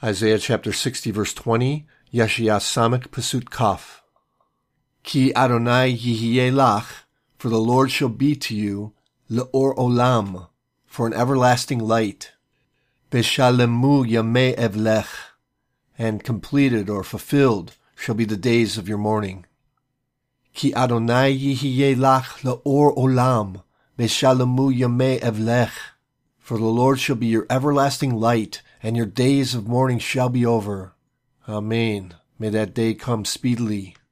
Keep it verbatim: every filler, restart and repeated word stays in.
Isaiah chapter sixty verse twenty, Yeshaya Samek Pasut Kaf. Ki Adonai Yihye Lach, for the Lord shall be to you, Le'or Olam, for an everlasting light. Beshalemu Yamei Evlech, and completed or fulfilled shall be the days of your mourning. Ki Adonai Yihye Lach Le'or Olam, Beshalemu Yamei Evlech, for the Lord shall be your everlasting light, and your days of mourning shall be over. Amen. May that day come speedily.